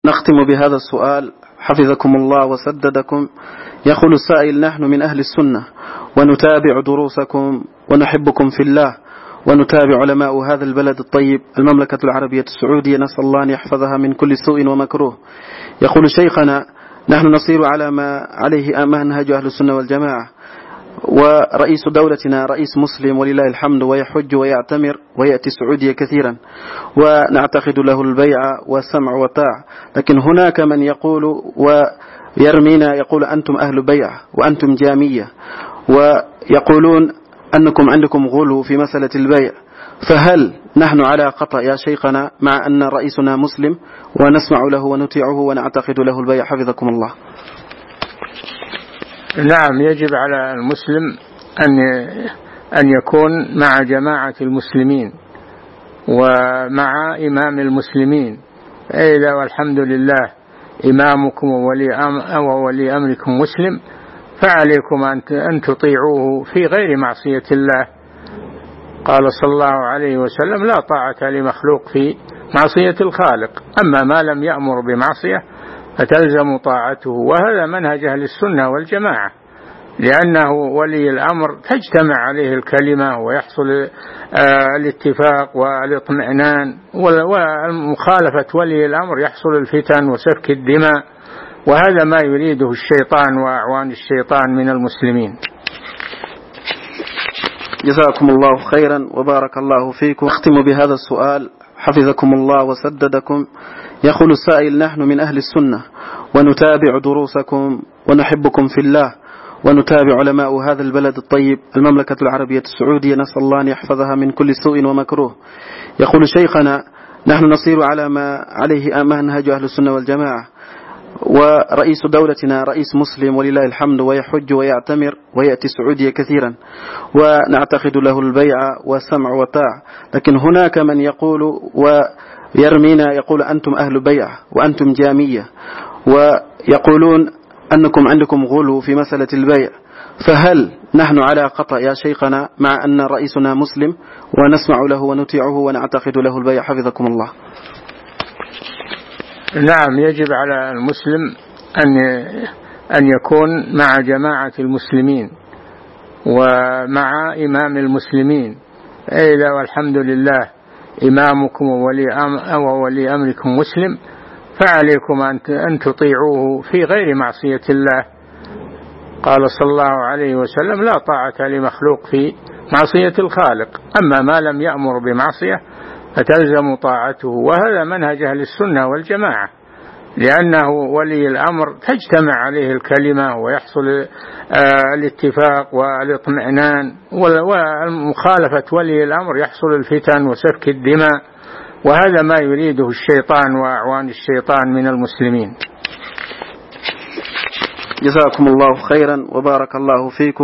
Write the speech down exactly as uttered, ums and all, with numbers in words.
نختم بهذا السؤال حفظكم الله وسددكم. يقول السائل: نحن من أهل السنة ونتابع دروسكم ونحبكم في الله ونتابع علماء هذا البلد الطيب المملكة العربية السعودية، نسأل الله أن يحفظها من كل سوء ومكروه. يقول شيخنا: نحن نصير على ما عليه منهج أهل السنة والجماعة، ورئيس دولتنا رئيس مسلم ولله الحمد، ويحج ويعتمر ويأتي السعودية كثيرا، ونعتقد له البيع والسمع والطاعة. لكن هناك من يقول ويرمينا يقول: أنتم أهل بيع وأنتم جامية، ويقولون أنكم عندكم غلو في مسألة البيع. فهل نحن على خطأ يا شيخنا مع أن رئيسنا مسلم ونسمع له ونطيعه ونعتقد له البيع حفظكم الله؟ نعم، يجب على المسلم أن أن يكون مع جماعة المسلمين ومع إمام المسلمين. إذا والحمد لله إمامكم وولي أم وولي أمركم مسلم، فعليكم أن تطيعوه في غير معصية الله. قال صلى الله عليه وسلم: لا طاعة لمخلوق في معصية الخالق. أما ما لم يأمر بمعصية فتلزم طاعته، وهذا منهج أهل السنة والجماعة، لأنه ولي الأمر تجتمع عليه الكلمة ويحصل الاتفاق والاطمئنان، ومخالفة ولي الأمر يحصل الفتن وسفك الدماء، وهذا ما يريده الشيطان وأعوان الشيطان من المسلمين. جزاكم الله خيرا وبارك الله فيكم. أختم بهذا السؤال حفظكم الله وسددكم. يقول السائل: نحن من أهل السنة ونتابع دروسكم ونحبكم في الله ونتابع علماء هذا البلد الطيب المملكة العربية السعودية، نسأل الله أن يحفظها من كل سوء ومكروه. يقول شيخنا: نحن نصير على ما عليه منهج أهل السنة والجماعة، ورئيس دولتنا رئيس مسلم ولله الحمد، ويحج ويعتمر ويأتي السعودية كثيرا، ونعتقد له البيع والسمع والطاعة. لكن هناك من يقول ويرمينا يقول: أنتم أهل بيع وأنتم جامية، ويقولون أنكم عندكم غلو في مسألة البيع. فهل نحن على خطأ يا شيخنا مع أن رئيسنا مسلم ونسمع له ونطيعه ونعتقد له البيع حفظكم الله؟ نعم، يجب على المسلم أن أن يكون مع جماعة المسلمين ومع إمام المسلمين. إذا والحمد لله إمامكم وولي أم وولي أمركم مسلم، فعليكم أن تطيعوه في غير معصية الله. قال صلى الله عليه وسلم: لا طاعة لمخلوق في معصية الخالق. أما ما لم يأمر بمعصية فتلزم طاعته، وهذا منهج أهل السنة والجماعة، لأنه ولي الأمر تجتمع عليه الكلمة ويحصل الاتفاق والاطمئنان، ومخالفة ولي الأمر يحصل الفتن وسفك الدماء، وهذا ما يريده الشيطان وأعوان الشيطان من المسلمين. جزاكم الله خيرا وبارك الله فيكم.